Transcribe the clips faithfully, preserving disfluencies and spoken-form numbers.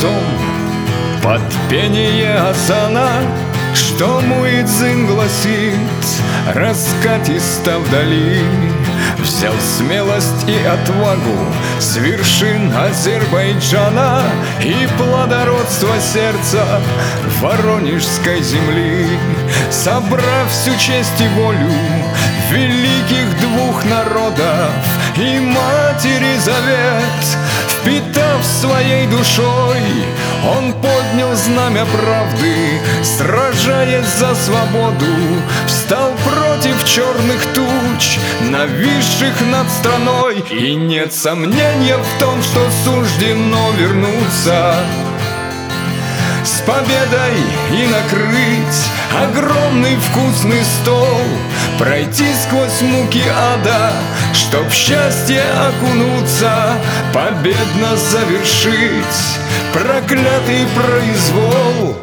дворцом под пение азана, что муэдзин гласит раскатисто вдали. Взял смелость и отвагу с вершин Азербайджана и плодородство сердца воронежской земли, собрав всю честь и волю великих двух народов и Матери Завет, впитав своей душой, он поднял знамя правды, сражаясь за свободу, встал против черных туч, нависших над страной. И нет сомнения в том, что суждено вернуться с победой и накрыть огромный вкусный стол, пройти сквозь муки ада, чтоб в счастье окунуться, победно завершить проклятый произвол.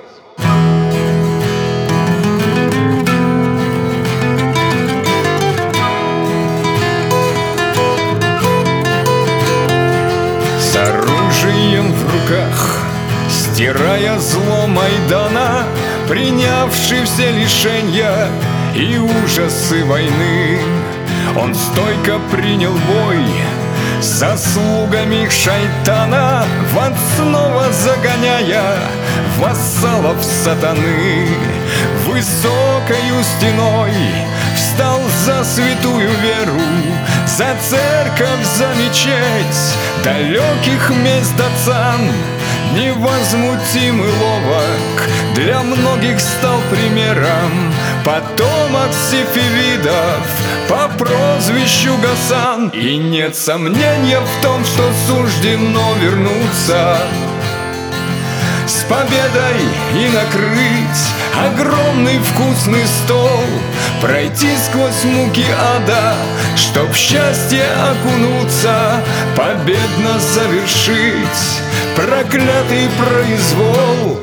С оружием в руках, стирая зло Майдана, принявший все лишения и ужасы войны, он стойко принял бой со слугами шайтана, в ад снова загоняя вассалов сатаны. Высокою стеной встал за святую веру, за церковь, за мечеть далеких мест Дацан. Невозмутимый ловок для многих стал примером, потомок сефевидов по прозвищу Гасан. И нет сомнения в том, что суждено вернуться с победой и накрыть огромный вкусный стол, пройти сквозь муки ада, чтоб в счастье окунуться, победно завершить проклятый произвол.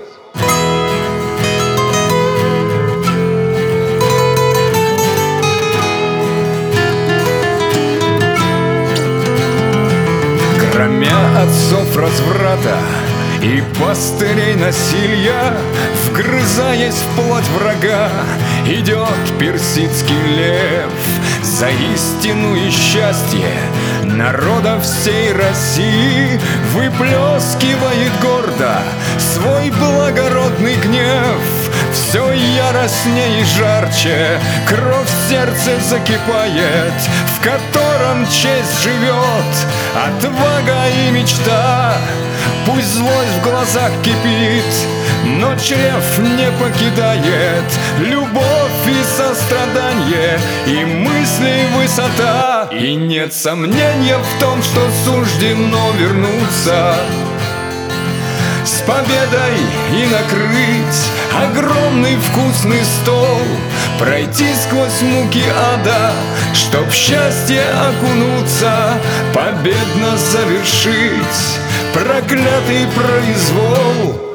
Громя отцов разврата и пастырей насилия, вгрызаясь в плоть врага, идет персидский лев за истину и счастье народа всей России, выплескивает гордо свой благородный гнев. Все яростнее и жарче кровь в сердце закипает, в котором честь живет, отвага и мечта. Пусть злость в глазах кипит, но чрев не покидает любовь и сострадание, и мыслей высота. И нет сомнения в том, что суждено вернуться с победой и накрыть огромный вкусный стол, пройти сквозь муки ада, чтоб в счастье окунуться, победно завершить проклятый произвол.